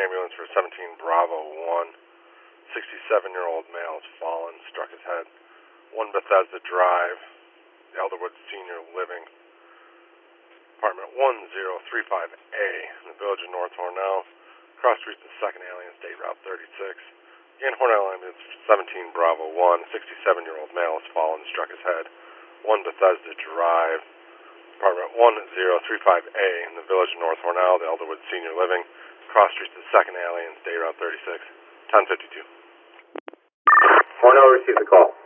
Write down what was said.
ambulance for 17 Bravo 1. 67-year-old male has fallen, struck his head. 1 Bethesda Drive, Elderwood Senior Living, apartment 1035A in the village of North Hornell, cross street to 2nd Alien State Route 36. Again, Hornell ambulance 17 Bravo 1. 67-year-old male has fallen, struck his head. 1 Bethesda Drive, apartment 1035A in the village of North Hornell, the Elderwood Senior Living, cross street to 2nd Alien State Route 36. 1052. Hornell received the call.